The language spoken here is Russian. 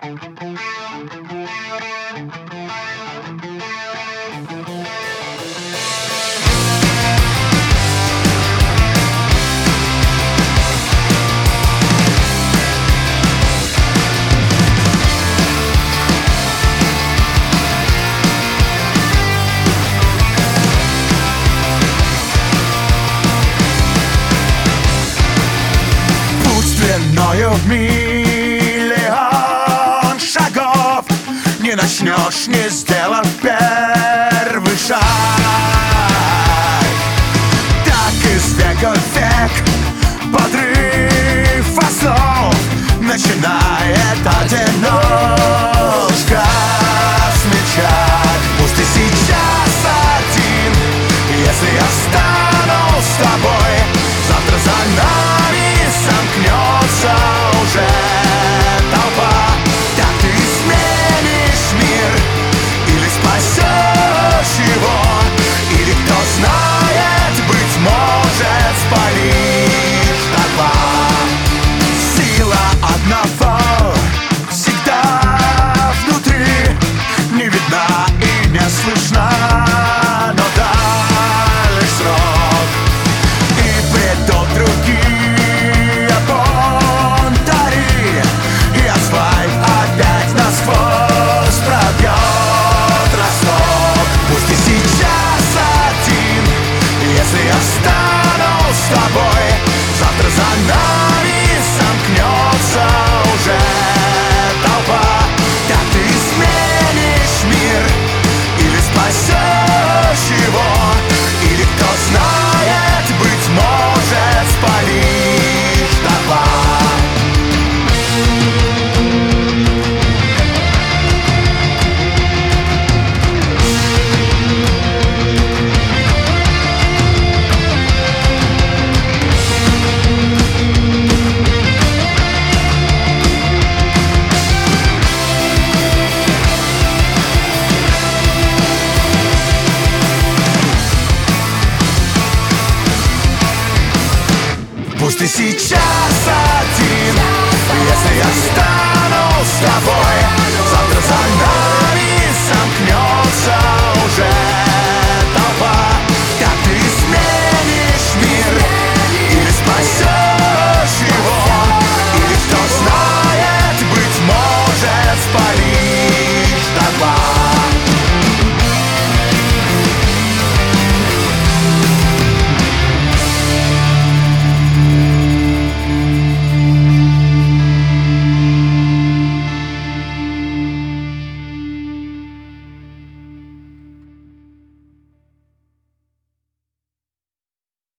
Длиною в миллион шагов не начнешь, не сделав первый шаг. Так из века в век подрыв основ начинает одиночка смельчак. Пусть ты сейчас один, если я стану с тобой, завтра за нами сомкнется уже толпа. Так ты изменишь мир или спасешь его, или кто знает, быть может, спалишь дотла. Сила одного всегда внутри, не видна и не слышна, но дай лишь срок, и придут другие бунтари, и асфальт опять насквозь пробьет росток. Пусть ты сейчас один, если я стану с тобой, завтра за нами сомкнется уже толпа. Так ты изменишь мир или спасешь его, или кто знает, быть может, спалишь дотла. Пусть ты сейчас один, если я стану